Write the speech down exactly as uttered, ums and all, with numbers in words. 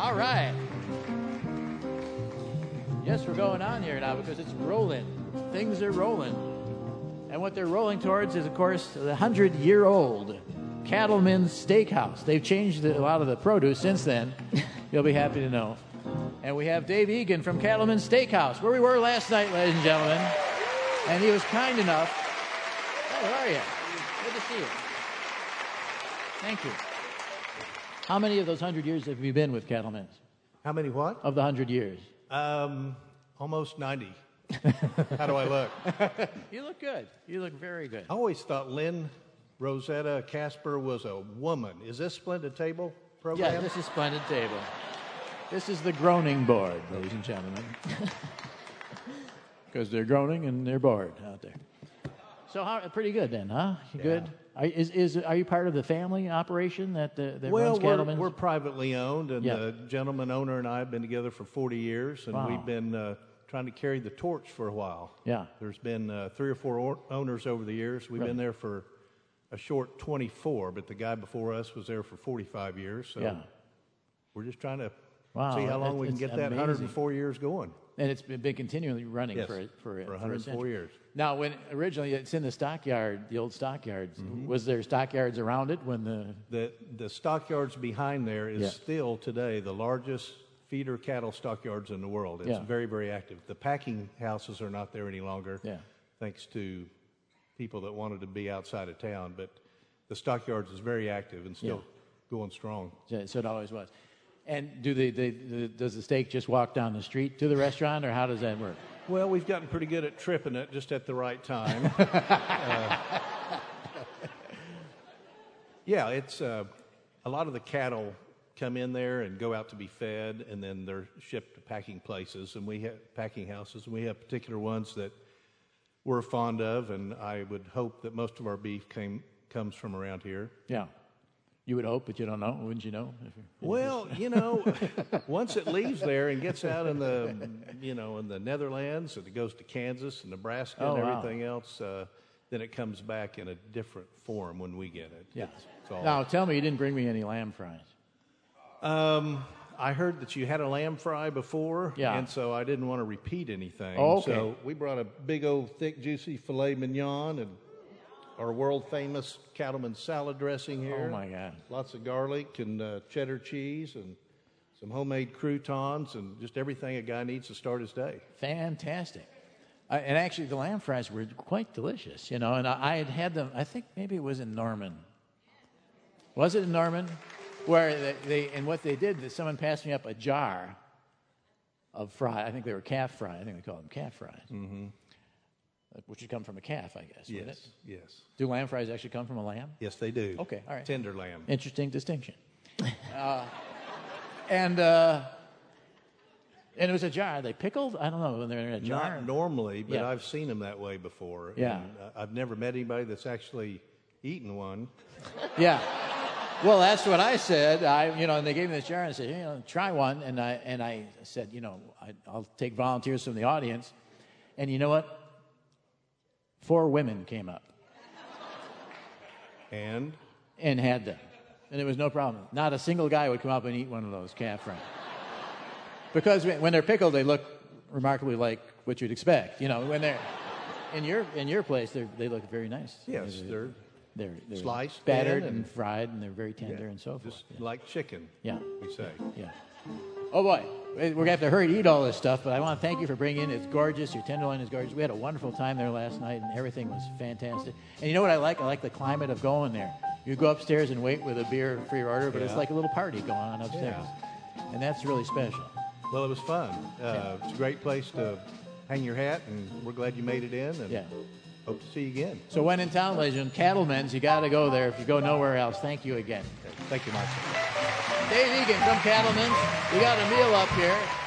All right. Yes, we're going on here now because it's rolling. Things are rolling. And what they're rolling towards is, of course, the hundred-year-old Cattleman's Steakhouse. They've changed a lot of the produce since then. You'll be happy to know. And we have Dave Egan from Cattleman's Steakhouse, where we were last night, ladies and gentlemen. And he was kind enough. Hey, how are you? Good to see you. Thank you. How many of those hundred years have you been with Cattleman's? How many what? Of the hundred years. Um, almost ninety. How do I look? You look good. You look very good. I always thought Lynn Rosetta Casper was a woman. Is this Splendid Table program? Yeah, this is Splendid Table. This is the groaning board, ladies and gentlemen. Because they're groaning and they're bored out there. So how, pretty good then, huh? You Yeah. good? Are, is, is, are you part of the family operation that, uh, that well, runs we're, Cattleman's? we're privately owned, and Yeah. the gentleman owner and I have been together for forty years, and Wow. we've been uh, trying to carry the torch for a while. Yeah. There's been uh, three or four or- owners over the years. We've Right. been there for a short twenty-four, but the guy before us was there for forty-five years. So Yeah. we're just trying to Wow, see how long it's- we can it's get that amazing. one hundred four years going. And it's been been continually running Yes, for for, for a one hundred four years. Now, when originally it's in the stockyard, the old stockyards, Mm-hmm. was there stockyards around it when the? The the stockyards behind there is Yeah. still today the largest feeder cattle stockyards in the world. It's Yeah. very, very active. The packing houses are not there any longer, Yeah. thanks to people that wanted to be outside of town. But the stockyards is very active and still going strong. So so it always was. And do they, they, the, does the steak just walk down the street to the restaurant, or how does that work? Well, we've gotten pretty good at tripping it just at the right time. uh, yeah, it's uh, a lot of the cattle come in there and go out to be fed, and then they're shipped to packing places, and we have packing houses, and we have particular ones that we're fond of, and I would hope that most of our beef came comes from around here. Yeah. You would hope, but you don't know. Wouldn't you know? If you- Well, you know, once it leaves there and gets out in the, you know, in the Netherlands, and it goes to Kansas and Nebraska Oh, and wow. everything else, uh, then it comes back in a different form when we get it. Yeah. It's, it's all. Now, tell me you didn't bring me any lamb fries. Um, I heard that you had a lamb fry before, Yeah. and so I didn't want to repeat anything. Oh, okay. So we brought a big old thick, juicy filet mignon and our world-famous Cattleman's salad dressing here. Oh, my God. Lots of garlic and uh, cheddar cheese and some homemade croutons and just everything a guy needs to start his day. Fantastic. I, and actually, the lamb fries were quite delicious, you know, and I, I had had them, I think maybe it was in Norman. Was it in Norman? Where they, they and what they did is someone passed me up a jar of fry. I think they were calf fry. I think they called them calf fries. Mm-hmm. Which would come from a calf, I guess, wouldn't Yes, it? yes. Do lamb fries actually come from a lamb? Yes, they do. Okay, all right. Tender lamb. Interesting distinction. uh, and uh, and it was a jar. Are they pickled? I don't know. When they're in a jar. Not normally, but Yeah. I've seen them that way before. Yeah. And, uh, I've never met anybody that's actually eaten one. Yeah. Well, that's what I said. I, you know, and they gave me this jar and I said, you know, try one. And I and I said, you know, I, I'll take volunteers from the audience. And you know what? Four women came up And and had them, and it was no problem. Not a single guy would come up and eat one of those calf fries because when they're pickled, they look remarkably like what you'd expect. You know, when they're in your in your place, they they look very nice. yes, they're They're, they're sliced, battered, thin, and, and- fried, and they're very tender yeah, and so forth. just like chicken, Yeah, we say. yeah. Oh boy, we're gonna have to hurry to eat all this stuff, but I want to thank you for bringing in. It's gorgeous. Your tenderloin is gorgeous. We had a wonderful time there last night, and everything was fantastic. And you know what I like? I like the climate of going there. You go upstairs and wait with a beer for your order, but it's Yeah. like a little party going on upstairs, and that's really special. Well, it was fun. Uh, It's a great place to hang your hat, and we're glad you made it in, and Yeah. hope to see you again. So when in town, ladies and Cattlemen's, you got to go there. If you go nowhere else, thank you again. Okay. Thank you, Michael. Dave Egan from Cattlemen's. We got a meal up here.